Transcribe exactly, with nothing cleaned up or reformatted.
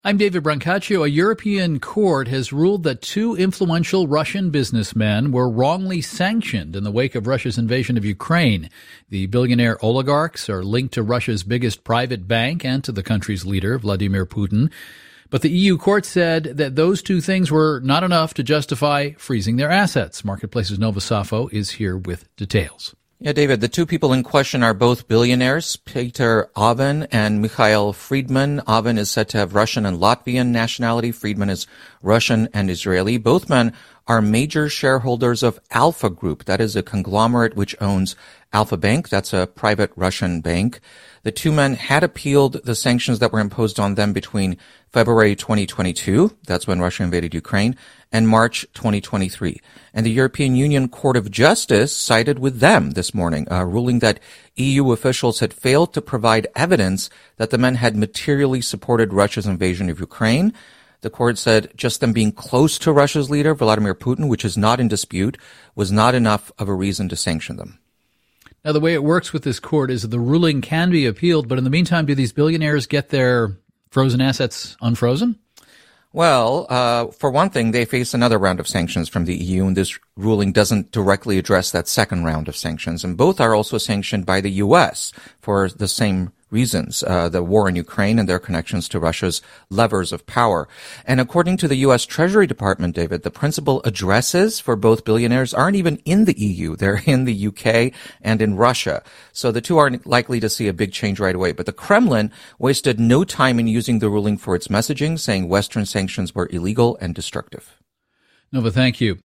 I'm David Brancaccio. A European court has ruled that two influential Russian businessmen were wrongly sanctioned in the wake of Russia's invasion of Ukraine. The billionaire oligarchs are linked to Russia's biggest private bank and to the country's leader, Vladimir Putin. But the E U court said that those two things were not enough to justify freezing their assets. Marketplace's Nova Safo is here with details. Yeah, David, the two people in question are both billionaires, Peter Aven and Mikhail Friedman. Aven is said to have Russian and Latvian nationality. Friedman is Russian and Israeli. Both men are major shareholders of Alpha Group. That is a conglomerate which owns Alpha Bank. That's a private Russian bank. The two men had appealed the sanctions that were imposed on them between February twenty twenty-two, that's when Russia invaded Ukraine, and March twenty twenty-three. And the European Union Court of Justice sided with them this morning, uh, ruling that E U officials had failed to provide evidence that the men had materially supported Russia's invasion of Ukraine. The court said just them being close to Russia's leader, Vladimir Putin, which is not in dispute, was not enough of a reason to sanction them. Now, the way it works with this court is that the ruling can be appealed, but in the meantime, do these billionaires get their frozen assets unfrozen? Well, uh, for one thing, they face another round of sanctions from the E U, and this ruling doesn't directly address that second round of sanctions. And both are also sanctioned by the U S for the same reasons, uh, the war in Ukraine and their connections to Russia's levers of power. And according to the U S Treasury Department, David, the principal addresses for both billionaires aren't even in the E U. They're in the U K and in Russia. So the two aren't likely to see a big change right away. But the Kremlin wasted no time in using the ruling for its messaging, saying Western sanctions were illegal and destructive. Nova, thank you.